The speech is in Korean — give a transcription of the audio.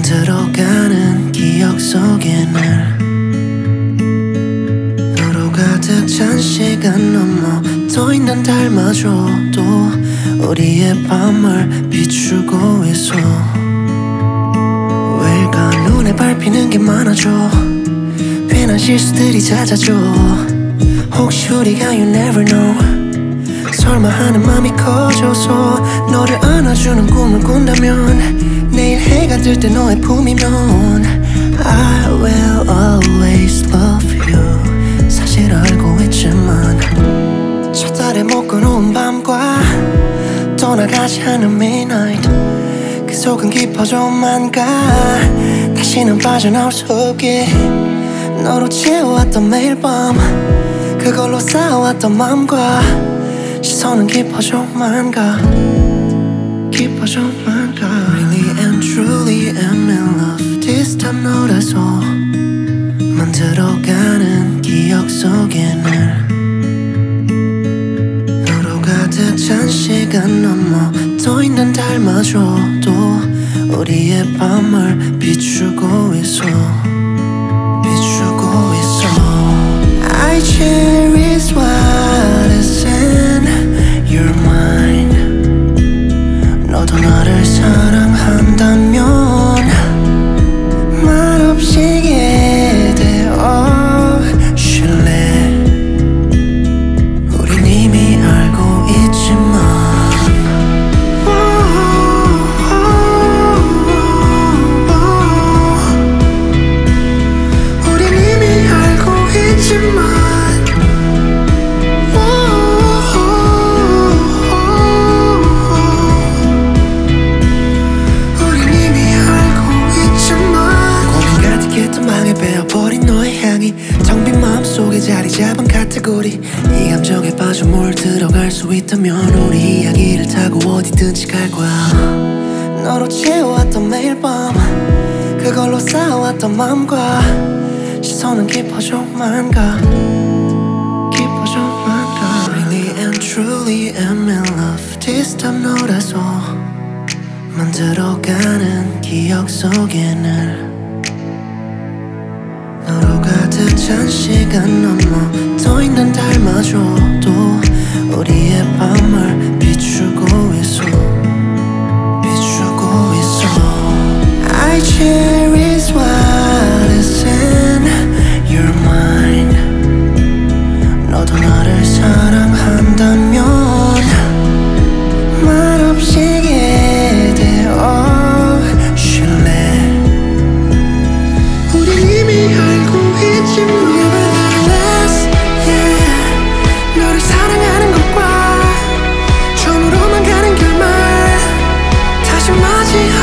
들어가는 기억 속에 늘 너로 가득 찬 시간 넘어 떠 있는 달마저도 우리의 밤을 비추고 있어. 왜일까 눈에 밟히는 게 많아져. 괜한 실수들이 잦아져. 혹시 우리가 you never know 설마 하는 맘이 커져서 너를 안아주는 꿈을 꾼다면 내일 해가 뜰 때 너의 품이면 I will always love you 사실 알고 있지만 첫 달에 묶어놓은 밤과 떠나가지 않은 midnight 그 속은 깊어져만 가 다시는 빠져나올 수 없게 너로 채워왔던 매일 밤 그걸로 쌓아왔던 맘과 시선은 깊어져만 가 깊어져만 가 Really and truly am in love This time 너라서 만들어가는 기억 속에 늘 너로 가득 찬 시간 넘어 떠 있는 달마저도 우리의 밤을 비추고 있어 비추고 있어 I cherish what is in your mind 너도 나를 사랑한다면 말없이 기대어줄래 우린 이미 알고 있지만 우린 이미 알고 있지만 베어버린 너의 향이 텅 빈 마음속에 자리 잡은 카테고리 이 감정에 빠져 물들어갈 수 있다면 우리 이야기를 타고 어디든지 갈 거야 너로 채워왔던 매일 밤 그걸로 쌓아왔던 맘과 시선은 깊어져만 가 깊어져만 가 Really and truly am in love This time 너라서 만들어가는 기억 속에 늘 너로 가득 찬 시간 넘어 떠 있는 달마저도 우리의 밤을 비추고 있어 비추고 있어 I cherish what is in your mind 너도 나를 사랑한다면 말없이 기대어줄래 우린 이미 알고 있지만 Nevertheless, yeah 너를 사랑하는 것과 처음으로만 가는 결말 다시 맞이하